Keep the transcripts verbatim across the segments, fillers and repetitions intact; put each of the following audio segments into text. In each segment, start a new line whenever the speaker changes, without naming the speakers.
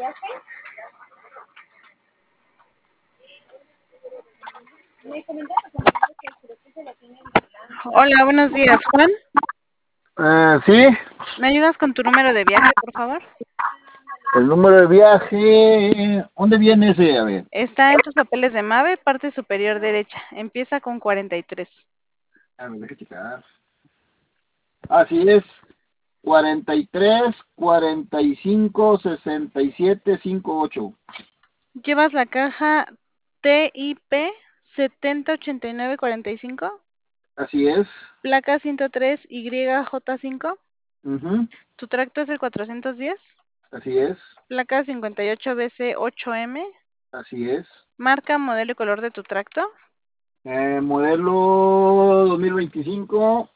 Hola, buenos días, Juan.
Eh, sí,
¿Me ayudas con tu número de viaje, por favor?
el número de viaje. ¿Dónde viene ese? A ver,
Está en tus papeles de MAVE, parte superior derecha. Empieza con cuarenta y tres.
a ver, déjame checar. Así es, cuarenta y tres, cuarenta y cinco, sesenta y siete, cincuenta y ocho.
¿Llevas la caja T I P setenta ochenta y nueve cuarenta y cinco?
Así es.
Placa ciento tres Y J cinco.
Ujú,
¿Tu tracto es el cuatrocientos diez?
así es.
Placa cincuenta y ocho B C ocho M.
Así es.
Marca, modelo y color de tu tracto.
Eh, modelo dos mil veinticinco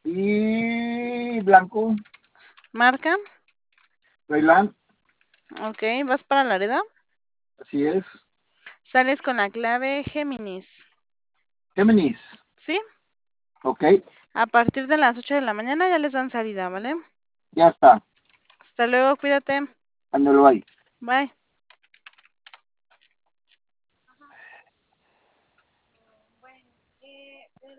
y blanco.
Marca.
Rayland.
Ok, vas para Laredo.
Así es.
Sales con la clave Géminis.
Géminis.
¿Sí?
Ok,
A partir de las ocho de la mañana ya les dan salida, ¿vale?
ya está.
Hasta luego, cuídate.
Ándalo ahí.
Bye.